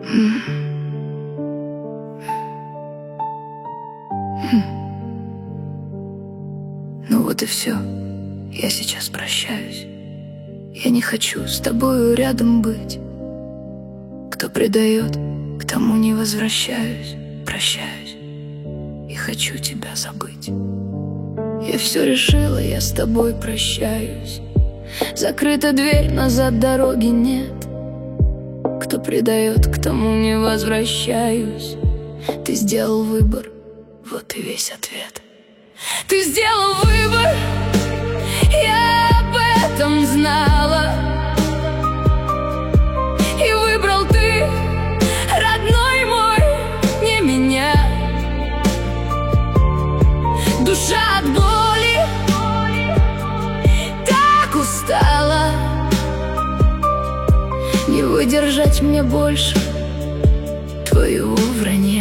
Ну вот и все, я сейчас прощаюсь. Я не хочу с тобою рядом быть. Кто предает, к тому не возвращаюсь. Прощаюсь и хочу тебя забыть. Я все решила, я с тобой прощаюсь. Закрыта дверь, назад дороги нет. Кто предает, к тому не возвращаюсь. Ты сделал выбор, вот и весь ответ. Ты сделал выбор, я об этом знала. И выбрал ты, родной мой, не меня. Душа от боли так устала, не выдержать мне больше твоего вранья.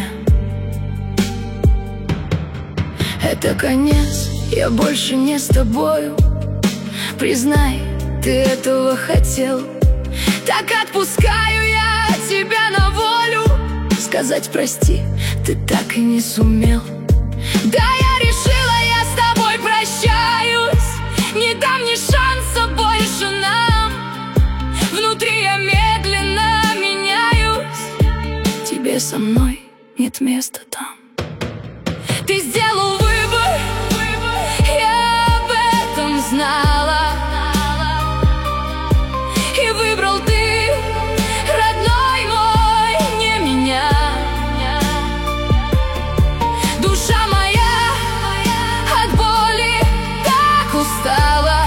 Это конец, я больше не с тобою. Признай, ты этого хотел. Так отпускаю я тебя на волю. Сказать прости ты так и не сумел. Да, я решила, я с тобой прощаюсь. Не дам ни шанса больше нам. Внутри я медленно меняюсь. Тебе со мной нет места там. Ты сделал выбор, я об этом знала. И выбрал ты, родной мой, не меня. Душа моя от боли так устала.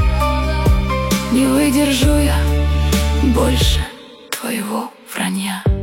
Не выдержу я больше твоего вранья.